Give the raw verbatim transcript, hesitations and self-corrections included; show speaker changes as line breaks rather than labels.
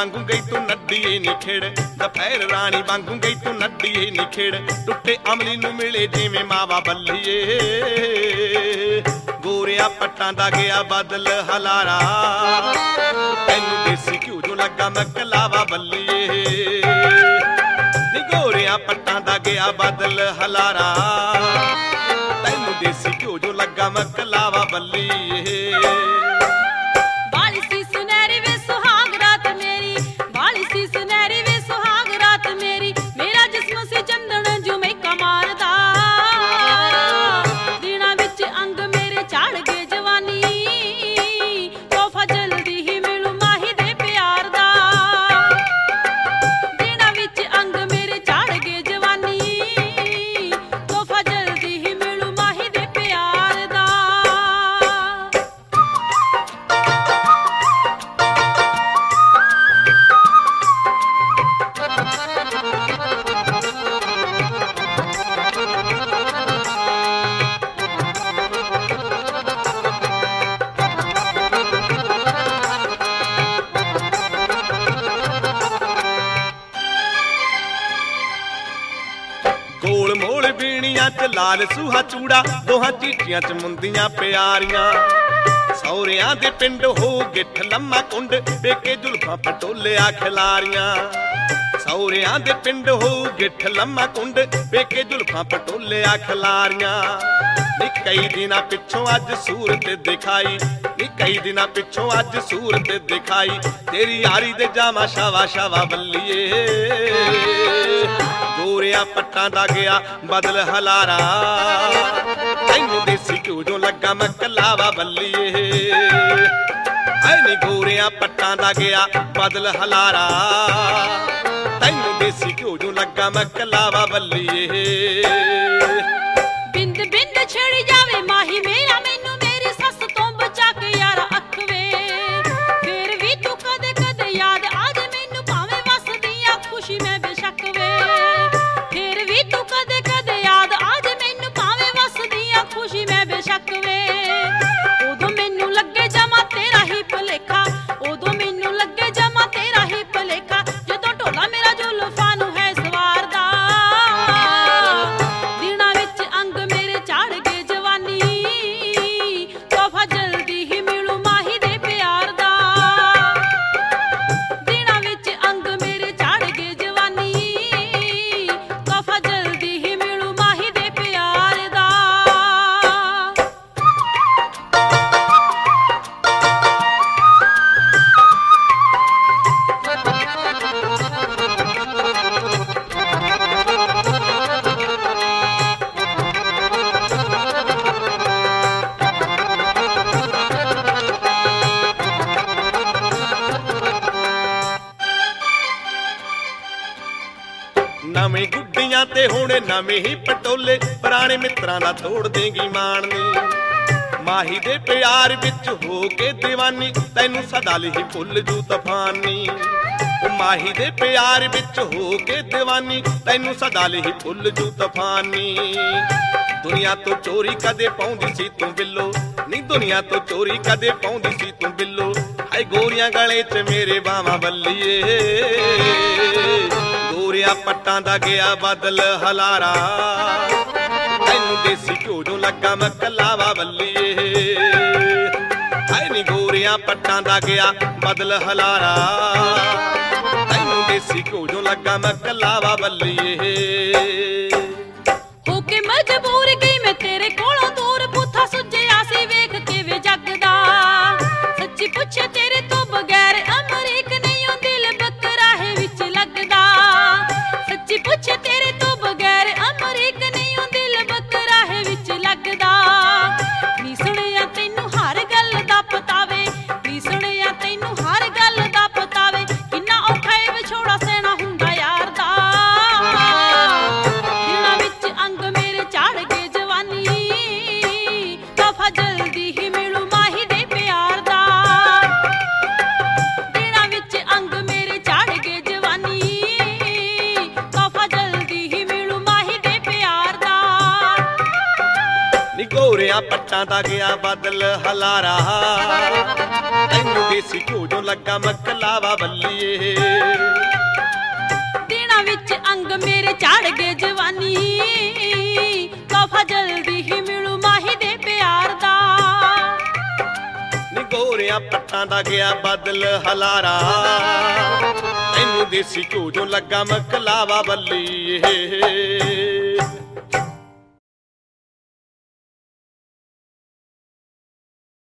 वांगू गई तू नड्डीए निखेड़, दुपहर रानी वांगू गई तू नड्डीए निखेड़। टुटे अमली नू मिले जिवें मावा बल्लीए, गोरिया पट्टां दा गया बदल हलारा, तैनू देसी घ्यू जो लगा मकलावा बल्लीए। नी गोरिया पट्टां दा गया बदल हलारा, तैनू देसी घ्यू जो लगा मकलावा बल्लीए। गोल मोल बीणियां च लाल सूहा चूड़ा, दोहां चीटियां च मुंदियां प्यारियां। सौरियां दे पिंड हो गिठ लम्मा कुंड, बेके जुल्फां पटोलिया खिलारियां। सौरियां दे पिंड हो गिठ लम्मा कुंड, बेके जुल्फां पटोलिया खिलारियां। नी कई दिनां पिछों अज सूरत दिखाई, नी कई दिनां पिछों अज सूरत दिखाई, तेरी यारी दे जावा शावा शावा बल्लीए। गोरिया पट्टां दा गया बदल हलारा, तैनू देसी घ्यू जो लगा मकलावा बल्लीए। ऐ नी गोरिया पट्टां दा गया बदल हलारा, तैनू देसी घ्यू जो लगा मकलावा बल्लीए।
बिंद बिंद छिड़ जावे माही मेरा, मैनू मेरी सस तो बचा के यारा अखवे। फिर भी तू कदे कदे याद आ जे मैनू, भावें वसदियां खुशी मैं बेशक वे। फिर भी तू कदे कदे याद आ जे मैनू, भावें वसदियां खुशी मैं बेशक वे। उदों मैनू लगे जमा तेरा ही भुलेखा, उदों मैनू लगे जमा तेरा ही भुलेखा, जदों ढोला मेरा जुल्फां नू है सवारदा। दिनां विच अंग मेरे झाड़ गए जवानी, तोहफा जल्दी ही मिलू माही दे प्यार दा। दिनां विच अंग मेरे झाड़ गए जवानी, तोहफा जल्दी ही मिलू माही दे प्यार दा।
नवीं गुड्डियां ते हुण नਵੇਂ ही पटोले, पुराने मित्रां दा तोड़ देगी माणनी। माही दे प्यार विच हो के दीवानी, तैनू सदा ही भुल जू तूफानी। ओ माही दे प्यार विच हो के दीवानी, तैनू सदा ही भुल जू तूफानी। दुनिया तो चोरी कदे पाउंदी सी तू बिल्लो, नी दुनिया तो चोरी कदे पाउंदी सी तू बिल्लो। हाय गोरियां गले च मेरे बावां बल्लीए, गोरिया पट्टां दा गया बदल हलारा, तैनू देसी घ्यू जो लगा मकलावा बल्लीए। हाय नी गोरिया पट्टां दा गया बदल हलारा, तैनू देसी घ्यू जो लगा मकलावा बल्लीए।
होके मजबूर गई मैं तेरे कोलों दूर, बूथा सुझिया सी वेख के वे जगदा। सच्ची पुछे तेरे तो बगैर अमरीक नहीं ओ दिल बकरा है विच लगदा। सच्ची पुछे तेरे तो बगैर अमरीक नहीं ओ दिल बकरा है विच लगदा। नी सुनिया तैनू हर गल दा पतावे, नी सुनिया तैनू हर गल दा पतावे, किन्ना औखा है विछोड़ा सहना हुंदा यार दा। दिनां विच अंग मेरे झाड़ गए जवानी, तोहफा जल्दी ही मिलू माही दे प्यार दा।
ਗੋਰਿਆਂ ਪੱਟਾਂ ਦਾ ਗਿਆ ਬਦਲ ਹਲਾਰਾ ਤੈਨੂੰ ਦੇਸੀ ਘਿਓ ਜੋ ਲੱਗਾ ਮਕਲਾਵਾ ਬੱਲੀਏ
ਦਿਨਾਂ ਵਿੱਚ ਅੰਗ ਮੇਰੇ ਝੜ ਗਏ ਜਵਾਨੀ ਤੋਹਫਾ ਜਲਦੀ ਹੀ ਮਿਲੂ ਮਾਹੀ ਦੇ ਪਿਆਰ ਦਾ
ਨੀ ਗੋਰਿਆਂ ਪੱਟਾਂ ਦਾ ਗਿਆ ਬਦਲ ਹਲਾਰਾ ਤੈਨੂੰ ਦੇਸੀ ਘਿਓ ਜੋ ਲੱਗਾ ਮਕਲਾਵਾ ਬੱਲੀਏ